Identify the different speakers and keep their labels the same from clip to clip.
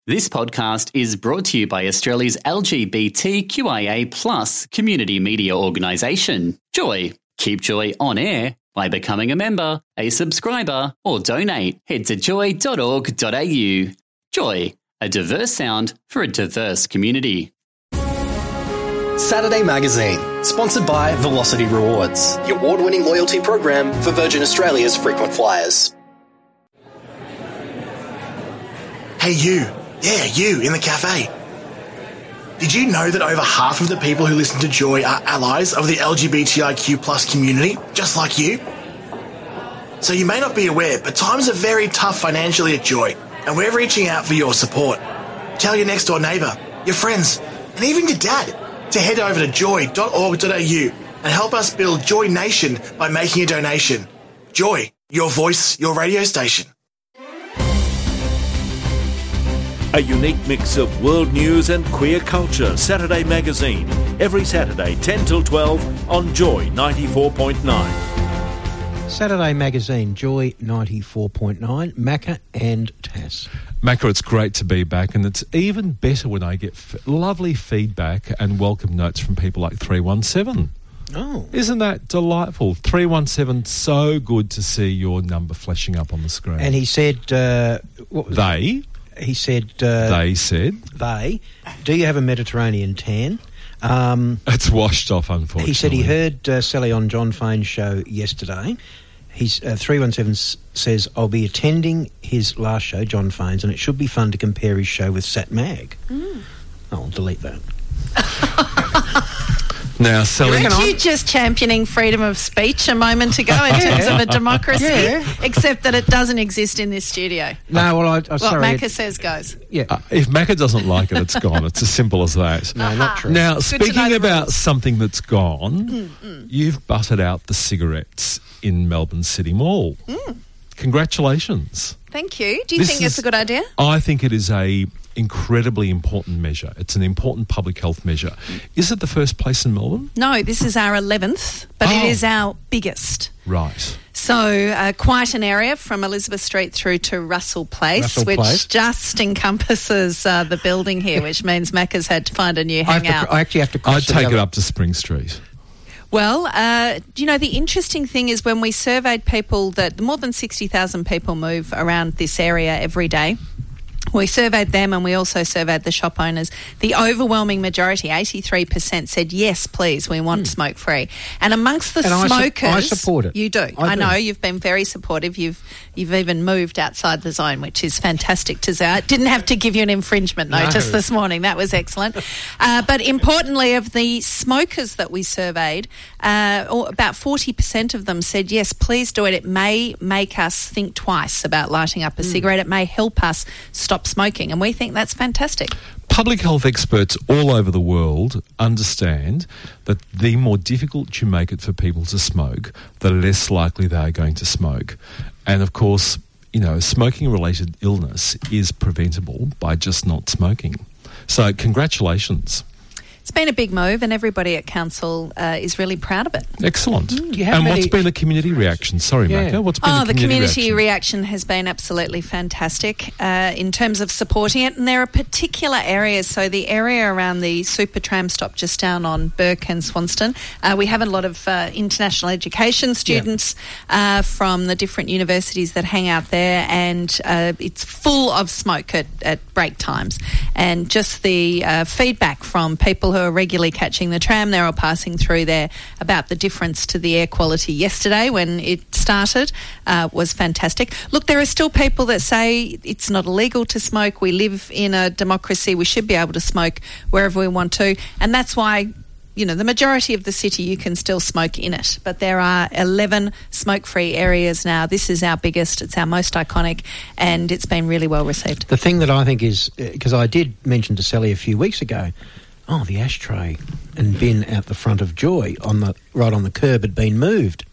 Speaker 1: This podcast is brought to you by Australia's LGBTQIA+ community media organisation, Joy. Keep Joy on air by becoming a member, a subscriber, or donate. Head to joy.org.au. Joy, a diverse sound for a diverse community.
Speaker 2: Saturday Magazine, sponsored by Velocity Rewards, the award-winning loyalty program for Virgin Australia's frequent flyers.
Speaker 3: Hey you. Yeah, you in the cafe. Did you know that over half of the people who listen to Joy are allies of the LGBTIQ+ community, just like you? So you may not be aware, but times are very tough financially at Joy, and we're reaching out for your support. Tell your next door neighbour, your friends, and even your dad to head over to joy.org.au and help us build Joy Nation by making a donation. Joy, your voice, your radio station.
Speaker 4: A unique mix of world news and queer culture. Saturday Magazine. Every Saturday, 10 till 12 on Joy 94.9.
Speaker 5: Saturday Magazine, Joy 94.9, Macca and Tass.
Speaker 6: Macca, it's great to be back, and it's even better when I get lovely feedback and welcome notes from people like 317.
Speaker 5: Oh.
Speaker 6: Isn't that delightful? 317, so good to see your number flashing up on the screen.
Speaker 5: And he said... what was
Speaker 6: they...
Speaker 5: He said...
Speaker 6: they said...
Speaker 5: They. Do you have a Mediterranean tan?
Speaker 6: It's washed off, unfortunately.
Speaker 5: He said he heard Sally on John Fane's show yesterday. He's 317 says, I'll be attending his last show, John Fane's, and it should be fun to compare his show with Sat Mag. I'll delete that.
Speaker 6: Now, Sally...
Speaker 7: Weren't you just championing freedom of speech a moment ago in terms of a democracy?
Speaker 5: Yeah.
Speaker 7: Except that it doesn't exist in this studio.
Speaker 5: No, well,
Speaker 7: What
Speaker 5: sorry.
Speaker 7: Macca says goes.
Speaker 5: Yeah.
Speaker 6: if Macca doesn't like it, it's gone. It's as simple as that.
Speaker 5: No, not true.
Speaker 6: Now,
Speaker 7: Good to know
Speaker 6: speaking
Speaker 7: the
Speaker 6: about
Speaker 7: rules.
Speaker 6: something that's gone, you've butted out the cigarettes in Melbourne City Mall. Congratulations.
Speaker 7: Thank you. Do you
Speaker 6: This
Speaker 7: think it's
Speaker 6: is-
Speaker 7: a good idea?
Speaker 6: I think it is a incredibly important measure. It's an important public health measure. Is it the first place in Melbourne?
Speaker 7: No, this is our 11th, but it
Speaker 6: Oh.
Speaker 7: is our biggest.
Speaker 6: Right.
Speaker 7: So quite an area from Elizabeth Street through to Russell Place,
Speaker 5: Russell
Speaker 7: which
Speaker 5: Place.
Speaker 7: just encompasses the building here, which means Macca's had to find a new hangout.
Speaker 5: I actually have to cross
Speaker 6: I'd
Speaker 5: to the
Speaker 6: take it
Speaker 5: other-
Speaker 6: up to Spring Street.
Speaker 7: Well, the interesting thing is when we surveyed people, that more than 60,000 people move around this area every day. We surveyed them and we also surveyed the shop owners. The overwhelming majority, 83%, said, yes, please, we want smoke-free. And amongst the
Speaker 5: And
Speaker 7: smokers...
Speaker 5: I support it.
Speaker 7: You do.
Speaker 5: I
Speaker 7: I
Speaker 5: do.
Speaker 7: know, you've been very supportive. You've even moved outside the zone, which is fantastic to say. I didn't have to give you an infringement notice this morning. That was excellent. But importantly, of the smokers that we surveyed, about 40% of them said, yes, please do it. It may make us think twice about lighting up a cigarette. It may help us stop smoking, and we think that's fantastic.
Speaker 6: Public health experts all over the world understand that the more difficult you make it for people to smoke, the less likely they are going to smoke. And of course, smoking-related illness is preventable by just not smoking. So congratulations.
Speaker 7: It's been a big move, and everybody at council is really proud of it.
Speaker 6: Excellent.
Speaker 5: you have
Speaker 6: And
Speaker 5: any-
Speaker 6: what's been the community reaction? Sorry,
Speaker 5: Yeah.
Speaker 6: Macca. What's been
Speaker 7: Oh,
Speaker 6: the
Speaker 7: the
Speaker 6: community
Speaker 7: reaction has been absolutely fantastic in terms of supporting it. And there are particular areas. So the area around the Super Tram stop just down on Burke and Swanston, we have a lot of international education students from the different universities that hang out there, and it's full of smoke at break times. And just the feedback from people who are regularly catching the tram, they're all passing through there about the difference to the air quality yesterday when it started was fantastic. Look, there are still people that say it's not illegal to smoke. We live in a democracy. We should be able to smoke wherever we want to. And that's why, the majority of the city, you can still smoke in it. But there are 11 smoke-free areas now. This is our biggest. It's our most iconic, and it's been really well received.
Speaker 5: The thing that I think is, because I did mention to Sally a few weeks ago, the ashtray and bin out the front of Joy right on the curb had been moved.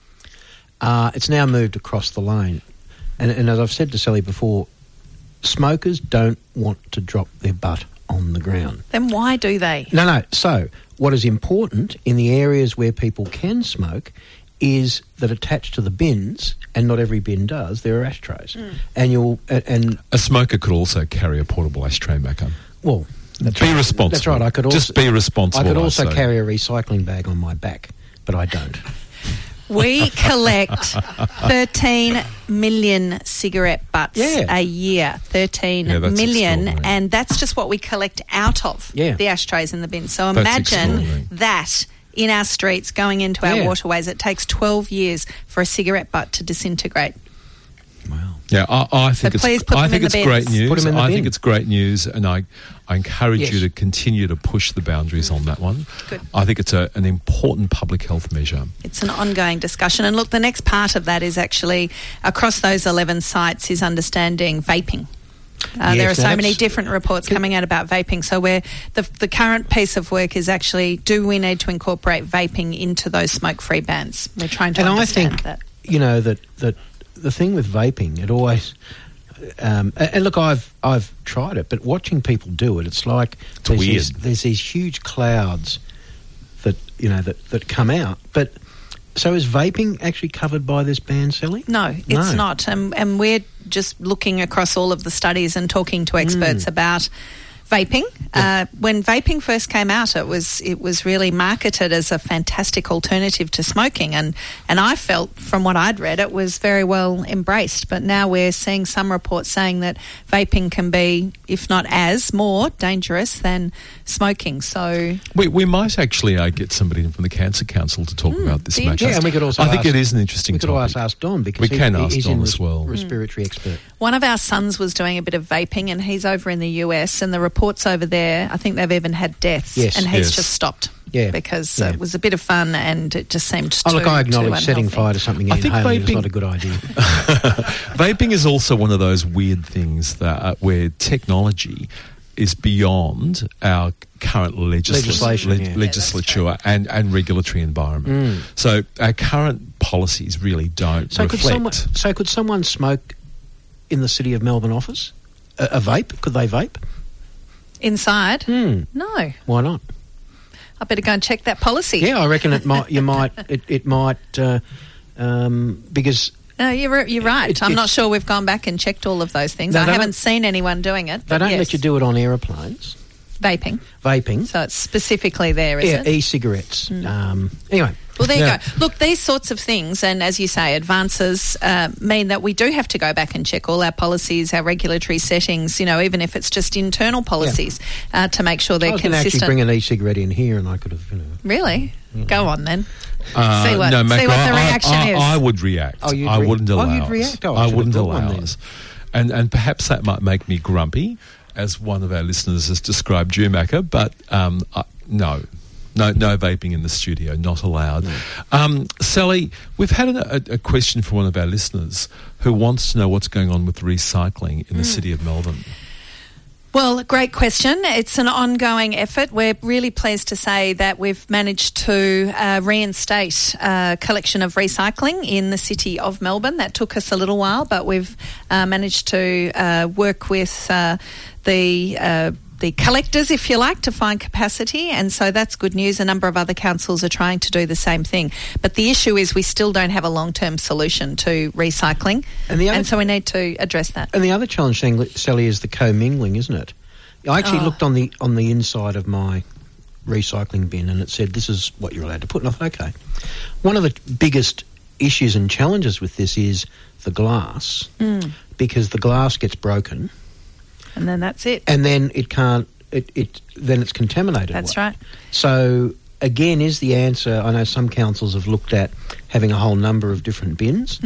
Speaker 5: It's now moved across the lane. And as I've said to Sally before, smokers don't want to drop their butt on the ground.
Speaker 7: Then why do they?
Speaker 5: No. So what is important in the areas where people can smoke is that attached to the bins, and not every bin does, there are ashtrays. And
Speaker 6: a smoker could also carry a portable ashtray, Macca.
Speaker 5: Well, that's
Speaker 6: be
Speaker 5: right.
Speaker 6: responsible.
Speaker 5: That's right. I could also,
Speaker 6: just be responsible.
Speaker 5: I could also carry a recycling bag on my back, but I don't.
Speaker 7: We collect 13 million cigarette butts a year. 13 million, and that's just what we collect out of the ashtrays in the bin. So imagine that in our streets, going into our waterways. It takes 12 years for a cigarette butt to disintegrate.
Speaker 5: Wow.
Speaker 6: Yeah, I think
Speaker 7: so
Speaker 6: it's great news.
Speaker 5: Put them in the bin.
Speaker 6: Think it's great news, and I encourage you to continue to push the boundaries on that one.
Speaker 7: Good.
Speaker 6: I think it's an important public health measure.
Speaker 7: It's an ongoing discussion. And look, the next part of that is actually, across those 11 sites, is understanding vaping. There are so many different reports coming out about vaping. So the current piece of work is actually, do we need to incorporate vaping into those smoke-free bans? We're trying to understand that.
Speaker 5: You know, that the thing with vaping, it always... and look, I've tried it, but watching people do it, it's like there's these huge clouds that come out. But so is vaping actually covered by this ban, Sally?
Speaker 7: No, it's not. And we're just looking across all of the studies and talking to experts about vaping. When vaping first came out, it was really marketed as a fantastic alternative to smoking, and I felt from what I'd read it was very well embraced. But now we're seeing some reports saying that vaping can be, if not as, more dangerous than smoking. So
Speaker 6: we might actually get somebody from the Cancer Council to talk about this matter.
Speaker 5: Yeah, and we could also.
Speaker 6: I think it is an interesting topic.
Speaker 5: We could also ask Don, because
Speaker 6: we can ask Don as well.
Speaker 5: Respiratory expert.
Speaker 7: One of our sons was doing a bit of vaping, and he's over in the US, and the reports over there, I think they've even had deaths, and he's just stopped. Because it was a bit of fun and it just seemed too
Speaker 5: look, I acknowledge setting fire to something in inhaling is not a good idea.
Speaker 6: Vaping is also one of those weird things that where technology is beyond our current legislature and regulatory environment. So our current policies really don't reflect.
Speaker 5: Could someone smoke in the City of Melbourne office? A vape? Could they vape?
Speaker 7: Inside? No.
Speaker 5: Why not?
Speaker 7: I better go and check that policy.
Speaker 5: Yeah, I reckon it might. Because.
Speaker 7: No, you're right. I'm not sure we've gone back and checked all of those things. I haven't seen anyone doing it.
Speaker 5: They don't let you do it on aeroplanes.
Speaker 7: Vaping. So it's specifically there, is it?
Speaker 5: E-cigarettes. Anyway.
Speaker 7: Well, there you go. Look, these sorts of things, and as you say, advances mean that we do have to go back and check all our policies, our regulatory settings, even if it's just internal policies, to make sure they're consistent. I was going to actually bring
Speaker 5: an e-cigarette in here, and I could have,
Speaker 7: Really? Go on, then. See what the reaction is.
Speaker 6: I would react. I wouldn't allow
Speaker 5: you'd react?
Speaker 6: I wouldn't allow us. And perhaps that might make me grumpy, as one of our listeners has described you, Macca, but no. No vaping in the studio, not allowed. Sally, we've had a question from one of our listeners who wants to know what's going on with recycling in the City of Melbourne.
Speaker 7: Well, great question. It's an ongoing effort. We're really pleased to say that we've managed to reinstate a collection of recycling in the City of Melbourne. That took us a little while, but we've managed to work with the collectors, if you like, to find capacity, and so that's good news. A number of other councils are trying to do the same thing. But the issue is we still don't have a long-term solution to recycling, and so we need to address that.
Speaker 5: And the other challenge, Sally, is the commingling, isn't it? I actually looked on the inside of my recycling bin, and it said this is what you're allowed to put. And I thought, okay. One of the biggest issues and challenges with this is the glass, because the glass gets broken.
Speaker 7: And then that's it.
Speaker 5: And then it can't. Then it's contaminated.
Speaker 7: That's right.
Speaker 5: So again, is the answer? I know some councils have looked at having a whole number of different bins.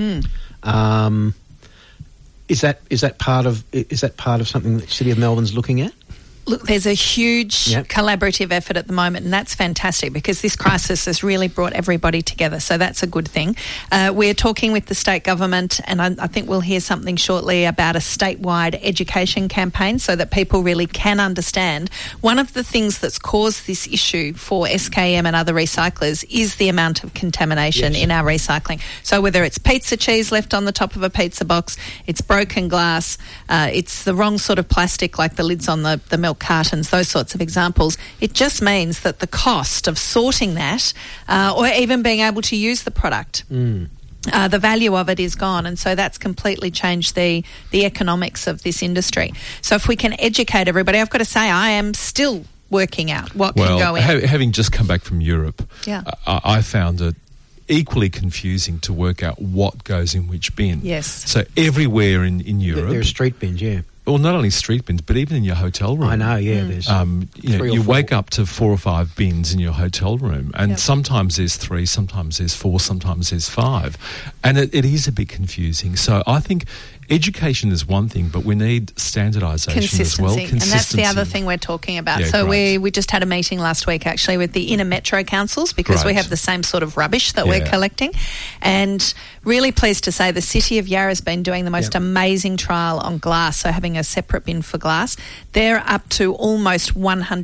Speaker 5: Is that part of something that City of Melbourne's looking at?
Speaker 7: Look, there's a huge collaborative effort at the moment, and that's fantastic because this crisis has really brought everybody together, so that's a good thing. We're talking with the state government, and I think we'll hear something shortly about a statewide education campaign so that people really can understand. One of the things that's caused this issue for SKM and other recyclers is the amount of contamination in our recycling. So whether it's pizza cheese left on the top of a pizza box, it's broken glass, it's the wrong sort of plastic like the lids on the milk milk cartons, those sorts of examples. It just means that the cost of sorting that or even being able to use the product, the value of it is gone, and so that's completely changed the economics of this industry. So if we can educate everybody, I've got to say I am still working out what can go in.
Speaker 6: Having just come back from Europe,
Speaker 7: Yeah.
Speaker 6: I found it equally confusing to work out what goes in which bin.
Speaker 7: Yes.
Speaker 6: So everywhere in Europe...
Speaker 5: There are street bins, yeah.
Speaker 6: Well, not only street bins, but even in your hotel room.
Speaker 5: I know, yeah. There's
Speaker 6: you wake up to 4 or 5 bins in your hotel room, and sometimes there's 3, sometimes there's 4, sometimes there's 5, and it is a bit confusing. So I think education is one thing, but we need standardisation as well.
Speaker 7: And that's the other thing we're talking about.
Speaker 6: Yeah,
Speaker 7: so
Speaker 6: great.
Speaker 7: we just had a meeting last week actually with the inner metro councils, because we
Speaker 6: Great.
Speaker 7: have the same sort of rubbish that we're collecting, and really pleased to say the City of Yarra's been doing the most amazing trial on glass, so having a separate bin for glass. They're up to almost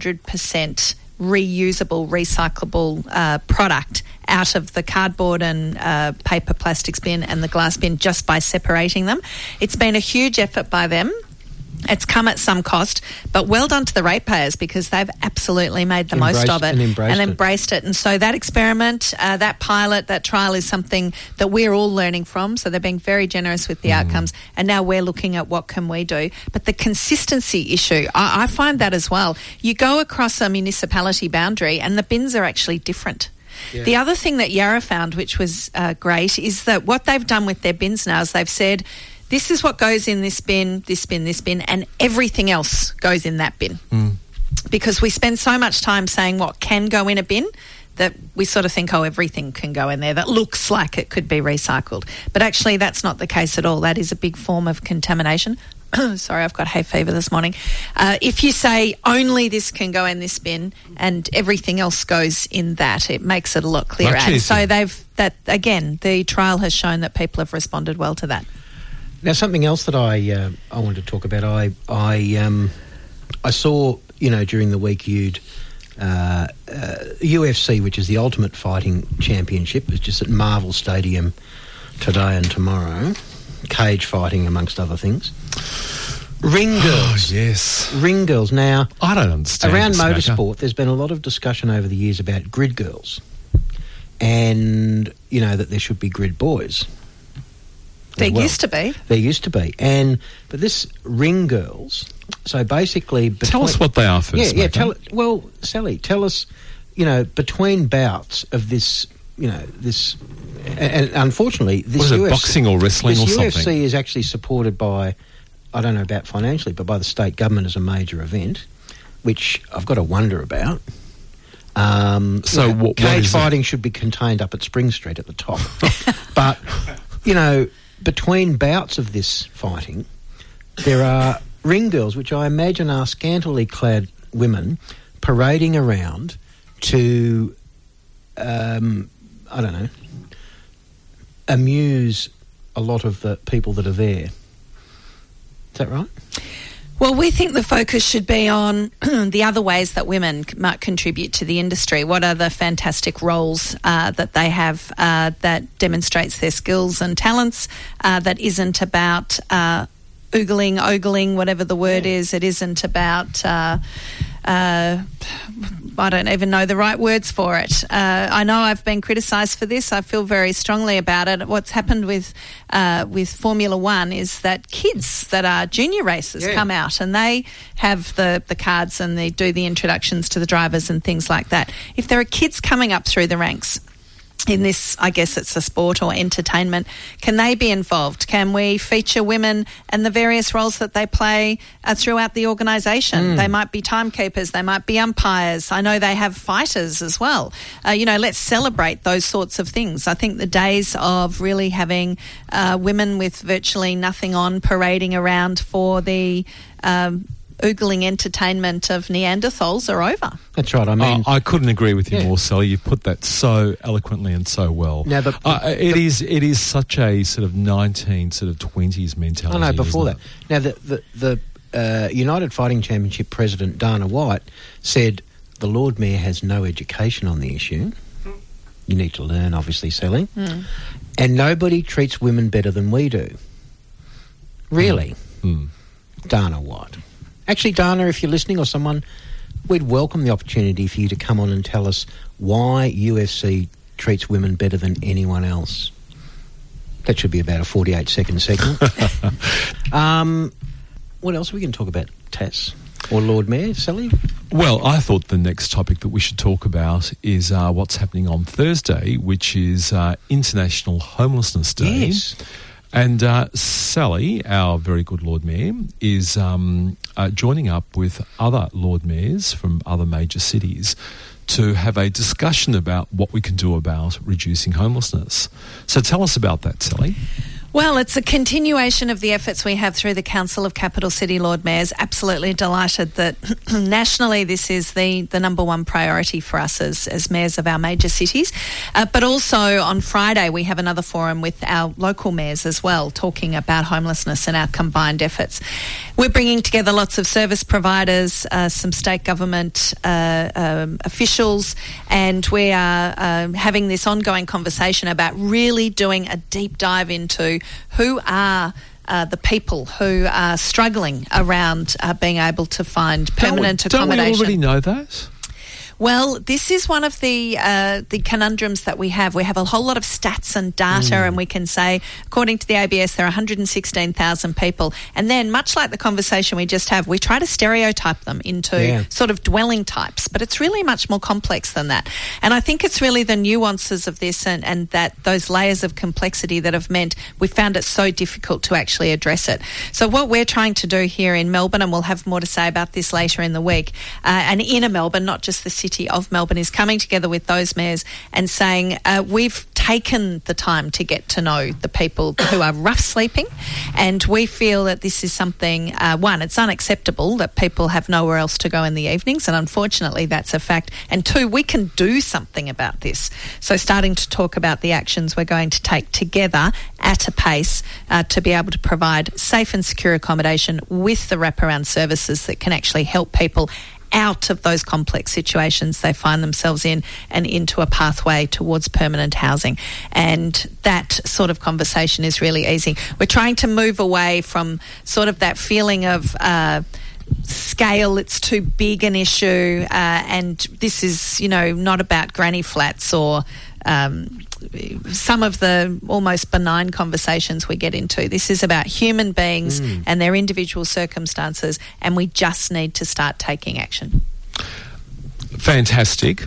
Speaker 7: 100% reusable, recyclable product out of the cardboard and paper plastics bin and the glass bin just by separating them. It's been a huge effort by them. It's come at some cost, but well done to the ratepayers, because they've absolutely made the most of it
Speaker 5: and embraced
Speaker 7: it. And so that experiment, that pilot, that trial is something that we're all learning from. So they're being very generous with the outcomes, and now we're looking at what can we do. But the consistency issue, I find that as well. You go across a municipality boundary and the bins are actually different. Yeah. The other thing that Yarra found, which was great, is that what they've done with their bins now is they've said, this is what goes in this bin, this bin, this bin, and everything else goes in that bin. Because we spend so much time saying what can go in a bin that we sort of think, everything can go in there that looks like it could be recycled. But actually that's not the case at all. That is a big form of contamination. Sorry, I've got hay fever this morning. If you say only this can go in this bin and everything else goes in that, it makes it a lot clearer. And so the trial has shown that people have responded well to that.
Speaker 5: Now, something else that I wanted to talk about, I saw, during the week UFC, which is the Ultimate Fighting Championship, is just at Marvel Stadium today and tomorrow. Cage fighting, amongst other things. Ring girls.
Speaker 6: Oh, yes.
Speaker 5: Ring girls. Now,
Speaker 6: I don't understand
Speaker 5: around
Speaker 6: this
Speaker 5: motorsport, there's been a lot of discussion over the years about grid girls, and, that there should be grid boys.
Speaker 7: There used to be.
Speaker 5: There used to be. But this ring girls, so basically...
Speaker 6: Tell us what they are first,
Speaker 5: Sally, tell us, between bouts of this, this... And unfortunately, this
Speaker 6: UFC... boxing or wrestling or something?
Speaker 5: This UFC is actually supported by, I don't know about financially, but by the state government as a major event, which I've got to wonder about. Cage fighting should be contained up at Spring Street at the top. But, between bouts of this fighting, there are ring girls, which I imagine are scantily clad women, parading around to, amuse a lot of the people that are there. Is that right?
Speaker 7: Well, we think the focus should be on the other ways that women might contribute to the industry. What are the fantastic roles that they have that demonstrates their skills and talents, that isn't about ogling, whatever the word is. It isn't about... I don't even know the right words for it. I know I've been criticised for this. I feel very strongly about it. What's happened with Formula One is that kids that are junior racers come out and they have the cards and they do the introductions to the drivers and things like that. If there are kids coming up through the ranks in this, I guess it's a sport or entertainment, can they be involved? Can we feature women and the various roles that they play throughout the organisation? They might be timekeepers, they might be umpires. I know they have fighters as well. Let's celebrate those sorts of things. I think the days of really having women with virtually nothing on parading around for the oogling entertainment of Neanderthals are over.
Speaker 5: That's right. I mean,
Speaker 6: I couldn't agree with you more, Sally. You've put that so eloquently and so well. Now, it is such a sort of 20s mentality.
Speaker 5: I know. Before that, now the United Fighting Championship President Dana White said the Lord Mayor has no education on the issue. You need to learn, obviously, Sally. And nobody treats women better than we do. Really, Dana White. Actually, Dana, if you're listening or someone, we'd welcome the opportunity for you to come on and tell us why UFC treats women better than anyone else. That should be about a 48-second segment. What else are we going to talk about, Tass? Or Lord Mayor, Sally?
Speaker 6: Well, I thought the next topic that we should talk about is what's happening on Thursday, which is International Homelessness Day.
Speaker 5: Yes.
Speaker 6: And Sally, our very good Lord Mayor, is joining up with other Lord Mayors from other major cities to have a discussion about what we can do about reducing homelessness. So tell us about that, Sally.
Speaker 7: Well, it's a continuation of the efforts we have through the Council of Capital City Lord Mayors. Absolutely delighted that nationally this is the number one priority for us as mayors of our major cities. But also on Friday we have another forum with our local mayors as well, talking about homelessness and our combined efforts. We're bringing together lots of service providers, some state government officials, and we are having this ongoing conversation about really doing a deep dive into who are the people who are struggling around being able to find permanent accommodation.
Speaker 6: Don't we already know that?
Speaker 7: Well, this is one of the conundrums that we have. We have a whole lot of stats and data, and we can say, according to the ABS, there are 116,000 people. And then, much like the conversation we just have, we try to stereotype them into sort of dwelling types. But it's really much more complex than that. And I think it's really the nuances of this and that those layers of complexity that have meant we found it so difficult to actually address it. So what we're trying to do here in Melbourne, and we'll have more to say about this later in the week, and inner Melbourne, not just the city of Melbourne, is coming together with those mayors and saying we've taken the time to get to know the people who are rough sleeping, and we feel that this is something, one, it's unacceptable that people have nowhere else to go in the evenings, and unfortunately that's a fact, and two, we can do something about this. So starting to talk about the actions we're going to take together at a pace to be able to provide safe and secure accommodation with the wraparound services that can actually help people out of those complex situations they find themselves in and into a pathway towards permanent housing. And that sort of conversation is really easy. We're trying to move away from sort of that feeling of scale, it's too big an issue, and this is, not about granny flats or some of the almost benign conversations we get into. This is about human beings and their individual circumstances, and we just need to start taking action.
Speaker 6: Fantastic.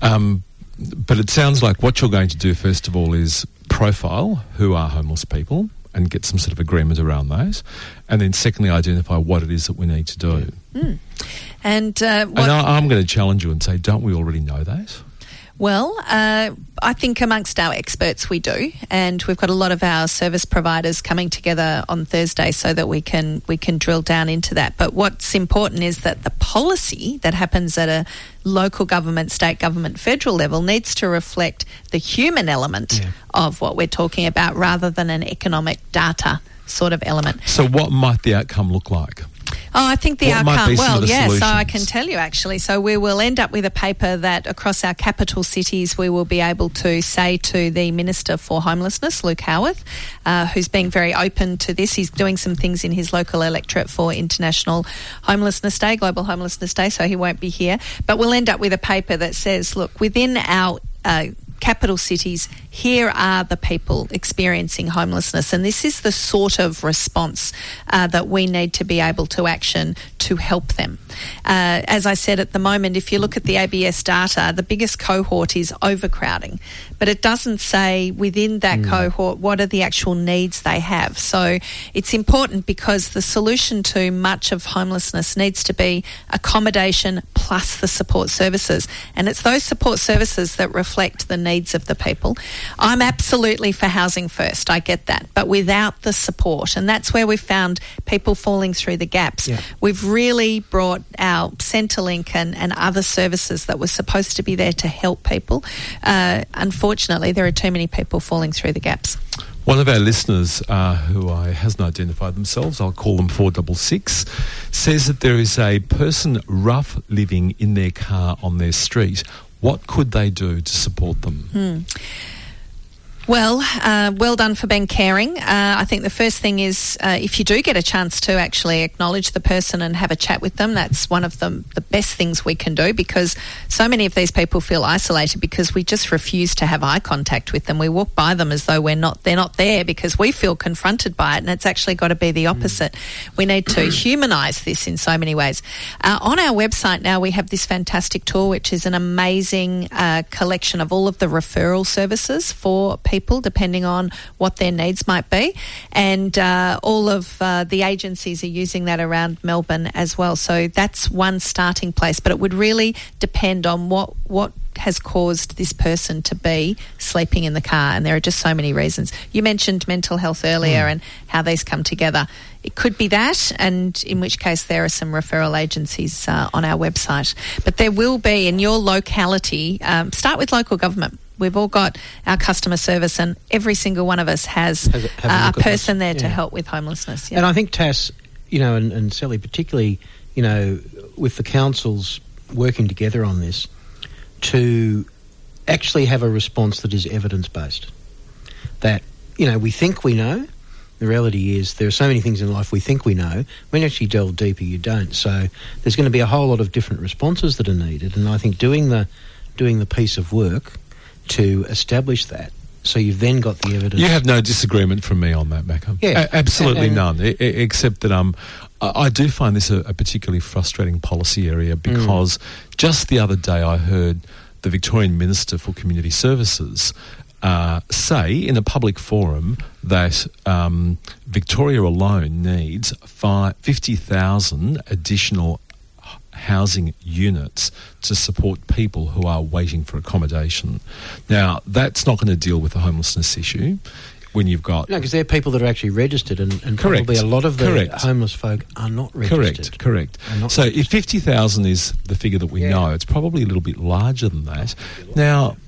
Speaker 6: But it sounds like what you're going to do, first of all, is profile who are homeless people and get some sort of agreement around those. And then secondly, identify what it is that we need to do.
Speaker 7: And
Speaker 6: I'm going to challenge you and say, don't we already know that?
Speaker 7: Well, I think amongst our experts we do, and we've got a lot of our service providers coming together on Thursday so that we can drill down into that. But what's important is that the policy that happens at a local government, state government, federal level needs to reflect the human element of what we're talking about rather than an economic data sort of element.
Speaker 6: So what might the outcome look like?
Speaker 7: Oh, I think the outcome,
Speaker 6: solutions?
Speaker 7: So I can tell you actually. So we will end up with a paper that across our capital cities we will be able to say to the Minister for Homelessness, Luke Howarth, who's being very open to this. He's doing some things in his local electorate for International Homelessness Day, Global Homelessness Day, so he won't be here. But we'll end up with a paper that says, look, within our capital cities, here are the people experiencing homelessness, and this is the sort of response that we need to be able to action to help them. As I said, at the moment, if you look at the ABS data, the biggest cohort is overcrowding, but it doesn't say within that cohort what are the actual needs they have. So it's important because the solution to much of homelessness needs to be accommodation plus the support services, and it's those support services that reflect the needs of the people. I'm absolutely for housing first, I get that, but without the support, and that's where we've found people falling through the gaps. We've really brought our Centrelink and other services that were supposed to be there to help people. Unfortunately, there are too many people falling through the gaps.
Speaker 6: One of our listeners, who hasn't identified themselves, I'll call them 466, says that there is a person rough living in their car on their street. What could they do to support them?
Speaker 7: Well, well done for being caring. I think the first thing is if you do get a chance to actually acknowledge the person and have a chat with them, that's one of the best things we can do, because so many of these people feel isolated because we just refuse to have eye contact with them. We walk by them as though they're not there because we feel confronted by it, and it's actually got to be the opposite. We need to humanise this in so many ways. On our website now we have this fantastic tool which is an amazing collection of all of the referral services for people depending on what their needs might be, and all of the agencies are using that around Melbourne as well. So that's one starting place, but it would really depend on what has caused this person to be sleeping in the car, and there are just so many reasons. You mentioned mental health earlier and how these come together. It could be that, and in which case there are some referral agencies on our website. But there will be in your locality, start with local government. We've all got our customer service, and every single one of us has a person there to help with homelessness. Yeah.
Speaker 5: And I think, Tass, and Sally particularly, with the councils working together on this, to actually have a response that is evidence-based. That, we think we know. The reality is there are so many things in life we think we know. When you actually delve deeper, you don't. So there's going to be a whole lot of different responses that are needed, and I think doing the piece of work to establish that, so you've then got the evidence.
Speaker 6: You have no disagreement from me on that, Macca.
Speaker 5: Yeah,
Speaker 6: absolutely none. Except that I do find this a particularly frustrating policy area, because just the other day I heard the Victorian Minister for Community Services say in a public forum that Victoria alone needs 50,000 additional housing units to support people who are waiting for accommodation. Now, that's not going to deal with the homelessness issue when you've got...
Speaker 5: No, because they're people that are actually registered, and probably a lot of the homeless folk are not registered.
Speaker 6: Correct. So if 50,000 is the figure that we know, it's probably a little bit larger than that. Now,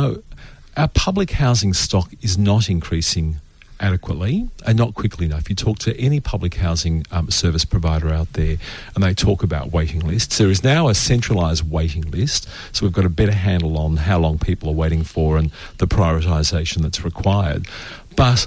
Speaker 6: our public housing stock is not increasing adequately and not quickly enough. You talk to any public housing service provider out there and they talk about waiting lists. There is now a centralised waiting list, so we've got a better handle on how long people are waiting for and the prioritisation that's required. But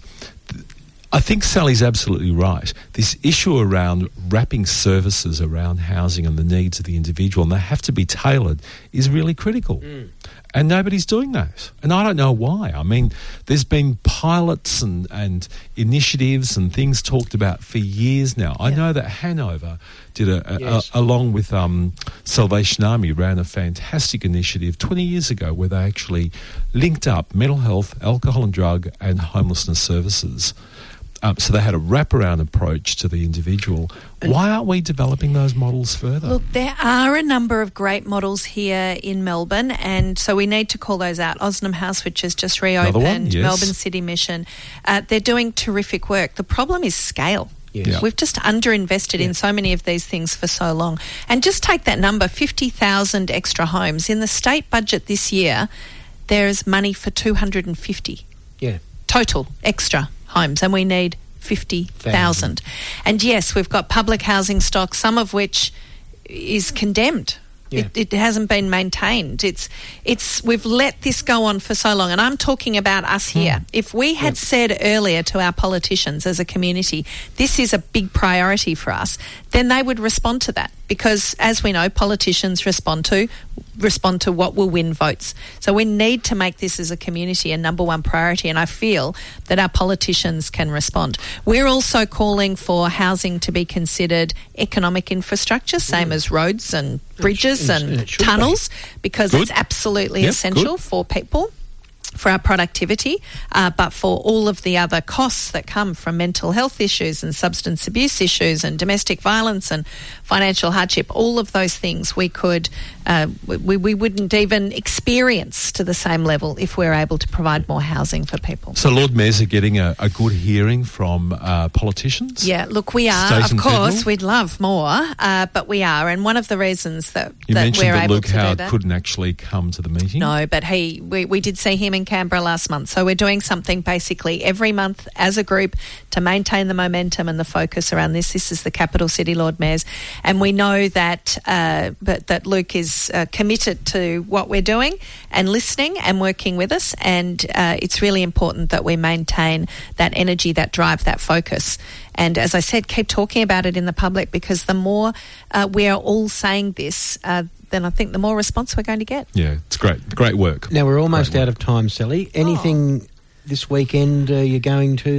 Speaker 6: I think Sally's absolutely right. This issue around wrapping services around housing and the needs of the individual, and they have to be tailored, is really critical. And nobody's doing that. And I don't know why. I mean, there's been pilots and initiatives and things talked about for years now. I know that Hanover did along with Salvation Army, ran a fantastic initiative 20 years ago where they actually linked up mental health, alcohol and drug and homelessness services. So they had a wraparound approach to the individual. Why aren't we developing those models further?
Speaker 7: Look, there are a number of great models here in Melbourne, and so we need to call those out. Osnum House, which has just reopened, Melbourne City Mission. They're doing terrific work. The problem is scale. Yes. We've just underinvested in so many of these things for so long. And just take that number, 50,000 extra homes. In the state budget this year, there's money for 250 total extra homes, and we need 50,000. And yes, we've got public housing stock, some of which is condemned. It hasn't been maintained. We've let this go on for so long, and I'm talking about us here. If we had said earlier to our politicians as a community, this is a big priority for us, then they would respond to that, because as we know, politicians respond to what will win votes. So we need to make this as a community a number one priority, and I feel that our politicians can respond. We're also calling for housing to be considered economic infrastructure, same as roads and bridges and tunnels, because it's absolutely essential for people, for our productivity, but for all of the other costs that come from mental health issues and substance abuse issues and domestic violence and financial hardship, all of those things we could, we wouldn't even experience to the same level if we're able to provide more housing for people.
Speaker 6: So Lord Mayors are getting a good hearing from politicians?
Speaker 7: Yeah, look, we are. Of course, we'd love more, but we are. And one of the reasons that we're able to do that...
Speaker 6: You mentioned that Luke Howard couldn't actually come to the meeting?
Speaker 7: No, but we did see him in in Canberra last month. So we're doing something basically every month as a group to maintain the momentum and the focus around this. This is the Capital City Lord Mayors. And we know that that Luke is committed to what we're doing and listening and working with us. And it's really important that we maintain that energy, that drive, that focus. And as I said, keep talking about it in the public, because the more we are all saying this, then I think the more response we're going to get.
Speaker 6: Yeah, it's great. Great work.
Speaker 5: Now, we're almost out of time, Sally. Anything this weekend you're going to?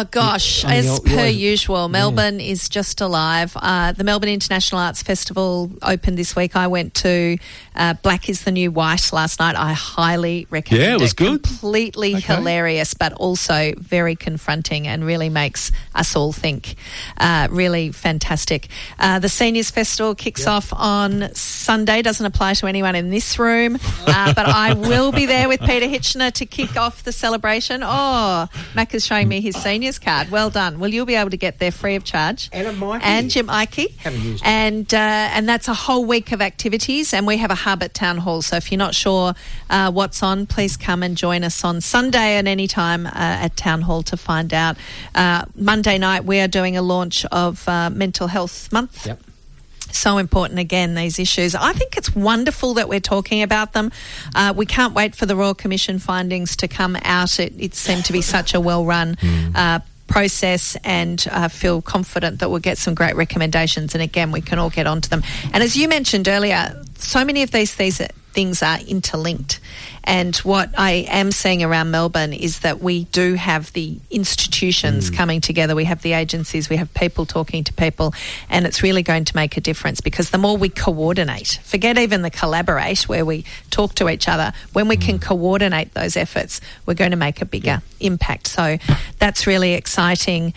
Speaker 7: As per usual, Melbourne is just alive. The Melbourne International Arts Festival opened this week. I went to Black is the New White last night. I highly recommend it.
Speaker 6: Yeah, it was good.
Speaker 7: Completely hilarious, but also very confronting and really makes us all think. Really fantastic. The Seniors Festival kicks off on Sunday. Doesn't apply to anyone in this room, but I will be there with Peter Hitchener to kick off the celebration. Oh, Mac is showing me his seniors card. Well done. Well, you'll be able to get there free of charge. And Jim Ikey.
Speaker 5: Haven't used it.
Speaker 7: And that's a whole week of activities, and we have a hub at Town Hall. So if you're not sure what's on, please come and join us on Sunday at any time at Town Hall to find out. Monday night we are doing a launch of Mental Health Month.
Speaker 5: Yep.
Speaker 7: So important, again, these issues. I think it's wonderful that we're talking about them. We can't wait for the Royal Commission findings to come out. It seemed to be such a well-run process, and feel confident that we'll get some great recommendations, and again, we can all get onto them. And as you mentioned earlier, so many of these things are interlinked. And what I am seeing around Melbourne is that we do have the institutions coming together. We have the agencies, we have people talking to people, and it's really going to make a difference, because the more we coordinate, forget even the collaborate where we talk to each other, when we can coordinate those efforts, we're going to make a bigger impact. So that's really exciting.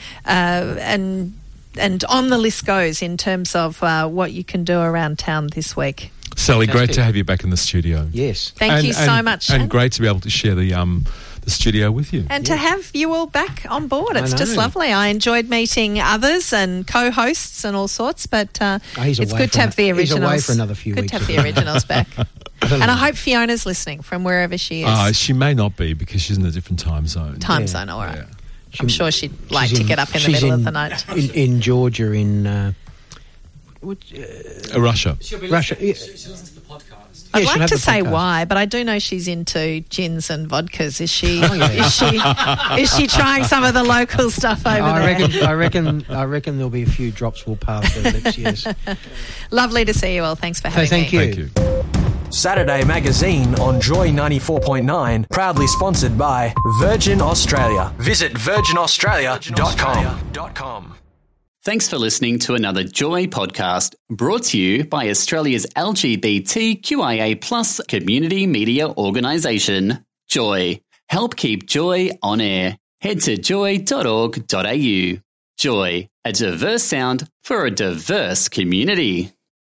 Speaker 7: And on the list goes in terms of what you can do around town this week.
Speaker 6: Sally, great to have you back in the studio.
Speaker 5: Yes.
Speaker 7: Thank you so much.
Speaker 6: And great to be able to share the studio with you.
Speaker 7: And to have you all back on board. It's just lovely. I enjoyed meeting others and co-hosts and all sorts, but it's good to have the originals.
Speaker 5: He's away for another few weeks.
Speaker 7: Good to have the originals back. And I hope Fiona's listening from wherever she is.
Speaker 6: She may not be, because she's in a different time zone.
Speaker 7: Zone, all right. Yeah. I'm sure she'd like to get up in the middle of the night.
Speaker 5: In Georgia, in...
Speaker 6: Russia.
Speaker 5: Russia.
Speaker 8: She listens to the podcast.
Speaker 7: I'd like to say why, but I do know she's into gins and vodkas. Is she? Is she trying some of the local stuff over there?
Speaker 5: I reckon there'll be a few drops will pass her lips. Yes.
Speaker 7: Lovely to see you all. Thanks for having me.
Speaker 6: Thank you.
Speaker 2: Saturday Magazine on Joy 94.9, proudly sponsored by Virgin Australia. Visit virginaustralia.com.
Speaker 1: Thanks for listening to another Joy podcast, brought to you by Australia's LGBTQIA+ community media organisation, Joy. Help keep Joy on air. Head to joy.org.au. Joy, a diverse sound for a diverse community.